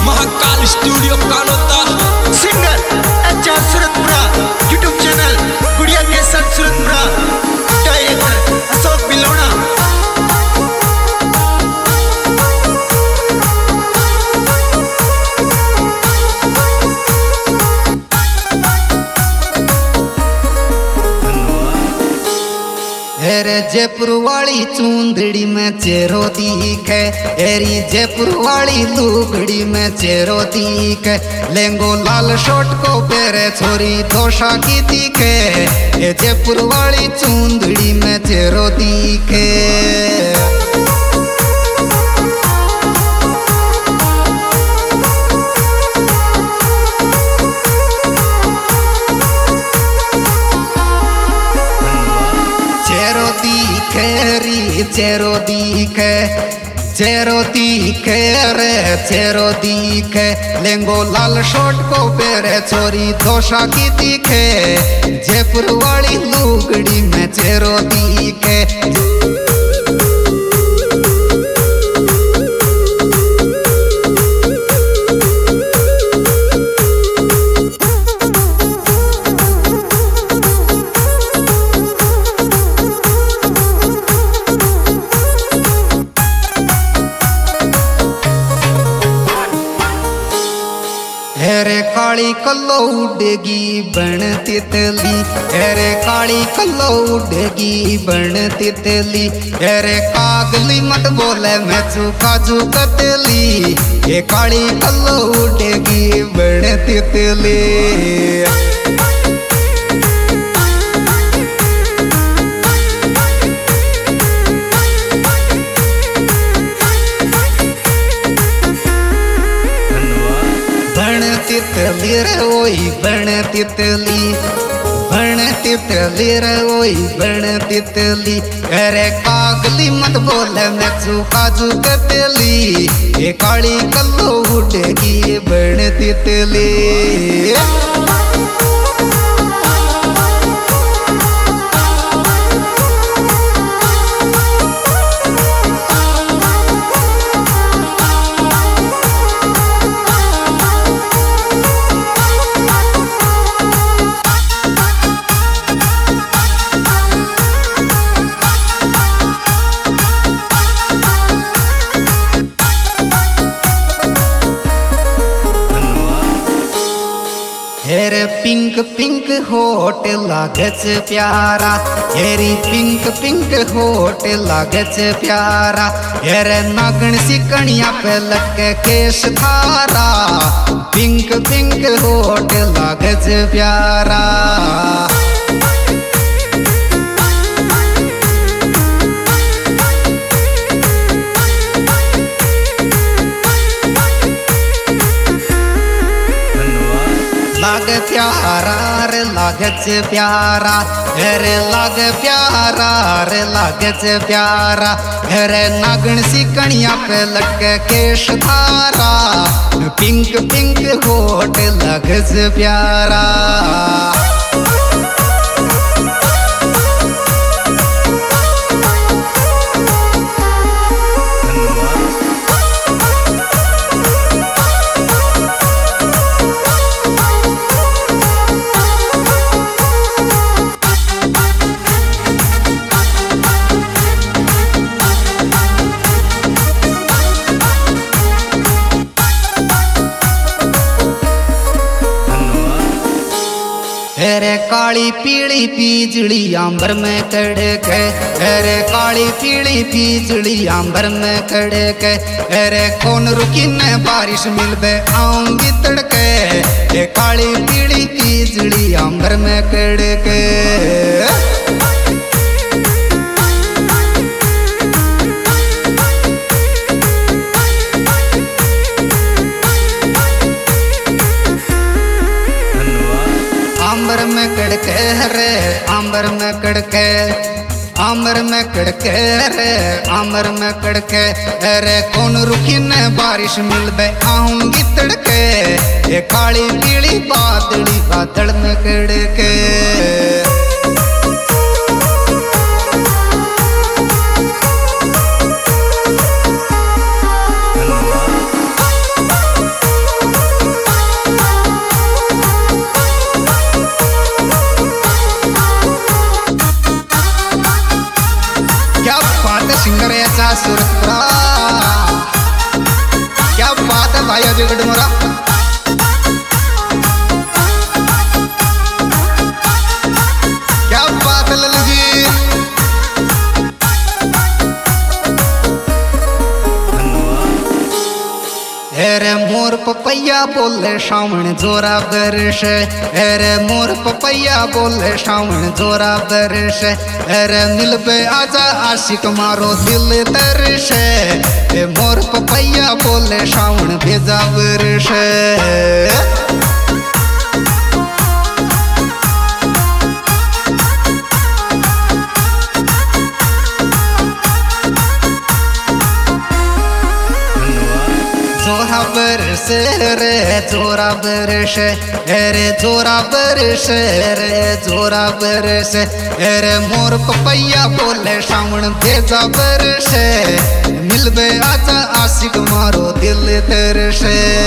Mahakal studio Kanota singer अच्छा Suratpura YouTube channel Gudiya के साथ सूरतपुरा डायरेक्टर अशोक बिलोना। हेरे जयपुर वाली चूंदड़ी में चेहरो दिखे, हेरी जयपुर वाली लुगड़ी में चेहरो दिखे, लेंगो लाल शोट को पेरे छोरी दोषा की दिखे, ये जयपुर वाली चूंदड़ी में चेहरो दिखे। चेरो दिखे, चेरो दिखे रे चेरो दिखे, लेंगो लाल शोट को पेरे छोरी दोषा की दिखे, जयपुर वाली लुगड़ी में चेरो दिखे। हेरे काली कल्लो उड़ेगी बन तितली, हेरे काली कल्लो उड़ेगी बन तितली, हेरे कागली मत बोले मैं चुका कतली, ये काली कल्लो उड़ेगी बन तितली। तितली रे ओई बन तितली, बन तितली रे ओई बन तितली, अरे कागली मत बोले मैं चुका कतली, ये काली कल्लो उड़ेगी बन तितली। हेरे पिंक पिंक होट लागच प्यारा, हेरी पिंक पिंक होट लागच प्यारा, हेरे नागन सिकणिया पे लटके केश धारा, पिंक पिंक होट लागच प्यारा। लाग प्यारा रे लागच प्यारा, हेरे लाग प्यारा रे लागच प्यारा, हेरे नागन सिकणिया पे लटके केश धारा, पिंक पिंक होट लागच प्यारा। हेरे काली पीली पिजड़ी आंबर में कड़के, हेरे काली पीली पिजड़ी आंबर में कड़के, हेरे कौन रुकी न बारिश मिलबे आऊंगी तड़के, ये काली पीली पिजड़ी आंबर में कड़के। आंबर में कड़के रे आंबर में कड़के, आंबर में कड़के रे आंबर में कड़के, अरे कौन रुकी न बारिश मिलबे आऊंगी तड़के, ये काली पीली बादली बादल में कड़के। गया सूरतपुरा। क्या बात है भाई अजय गढ़मुरा। क्या बात है लल्लू जी। अरे मोर पपैया बोले श्रावण जोरा बरस, अरे मोर पपैया बोले श्रावण जोरा बरस, अरे मिलबे आजा आशिक मारो दिल तरस, मोर पपैया बोले श्रावण भेजा बरस। जोरा बरस रे जोरा बरस, अरे जोरा बरस रे जोरा बरस, अरे मोर पपैया बोले श्रावण भेजा बरस, मिलबे आजा आशिक मारो दिल तरस।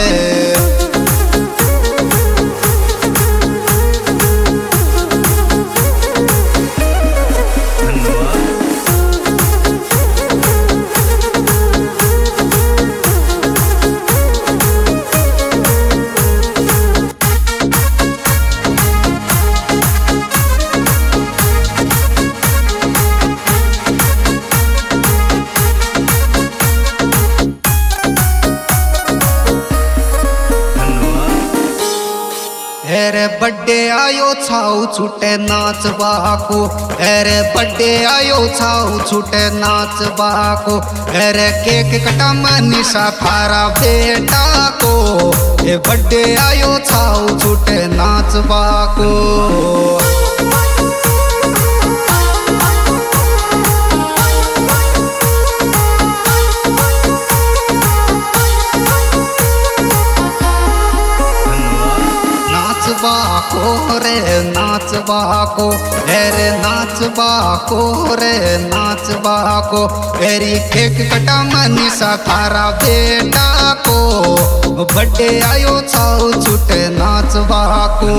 अरे बड्डे आयो छाऊ छूटे नाचबा को, अरे बड्डे आयो छाऊ छूटे नाचबा को, अरे केक कटा मनीषा थारा बेटा को, ए बड्डे आयो छाऊ छूटे नाचबा को। नाचबा रे नाचबा को, अरे नाचबा को रे नाचबा को, अरे केक कटा मनीषा थारा बेटा को, बर्थडे आयो छाऊ छूटे नाचबा को।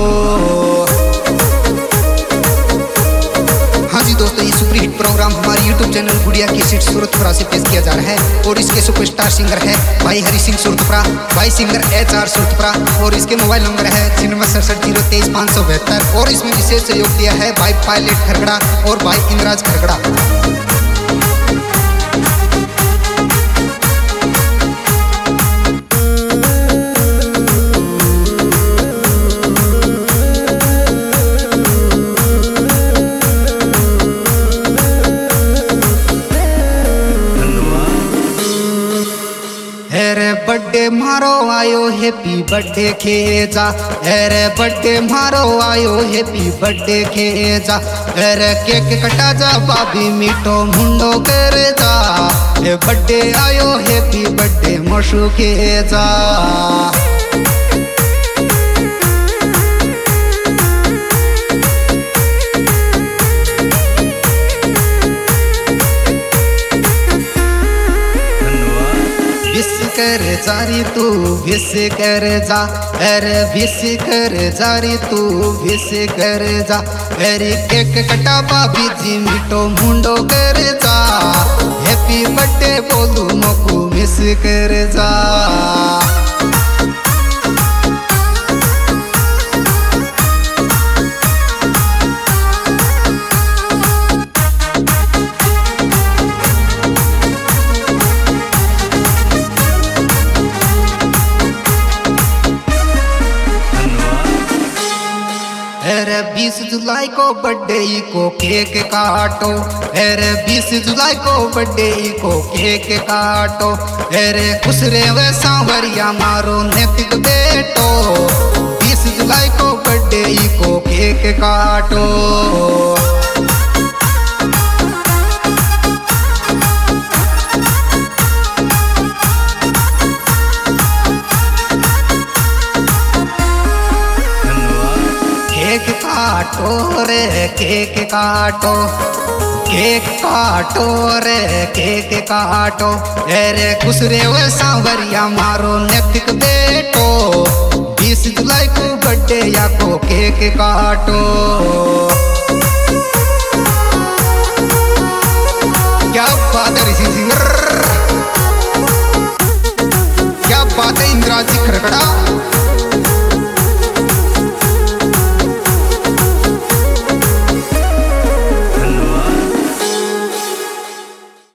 हाँ जी दोस्तों, ये सुपर हिट प्रोग्राम हमारे YouTube channel Gudiya cassette Suratpura से पेश किया जा रहा है और इसके सुपरस्टार सिंगर है भाई हरि सिंह सूरतपुरा, भाई सिंगर HR सूरतपुरा और इसके मोबाइल नंबर है 9667023572 और इसमें विशेष सहयोग दिया है भाई पायलट खरगड़ा और भाई इंद्राज खरगड़ा। बर्थडे मारो आयो हैप्पी बर्थडे खेजा, अरे बर्थडे मारो आयो हैप्पी बर्थडे खेजा, अरे केक कटा जा बाबी मीठो मुंडो कर जा, बर्थडे आयो हैप्पी बर्थडे मशू खेजा। कर जारी तू विश कर जा, अरे विश कर जारी तू विश कर जा, अरे केक कटा बाबी जी मीठो मुंडो कर जा, हैप्पी बर्थडे बोलू मकू मिस कर जा। अरे 20 जुलाई को बर्थडे को केक काटो, अरे 20 जुलाई को बर्थडे को केक काटो, अरे खुश रे वे सांवरिया मारो नैतिक बेटो, 20 जुलाई को बर्थडे को केक काटो। केक काटो रे केक काटो, केक काटो रे केक काटो, अरे खुश रे वे सांवरिया मारो नैतिक बेटो, 20 जुलाई को बर्थडे या को केक काटो। क्या बात है ऋषि सिंगर। खड़खड़ा